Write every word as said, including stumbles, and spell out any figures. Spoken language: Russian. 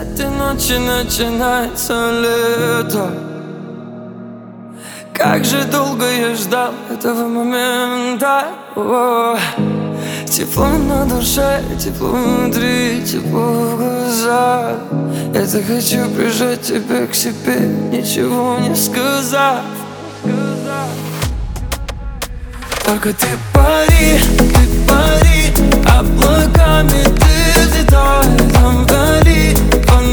этой ночи начинается лето. Как же долго я ждал этого момента. О, тепло на душе, тепло внутри, тепло в глазах. Я так хочу прижать тебя к себе, ничего не сказав. Только ты пари, ты пари, облаками ты взлетай. Там вдали по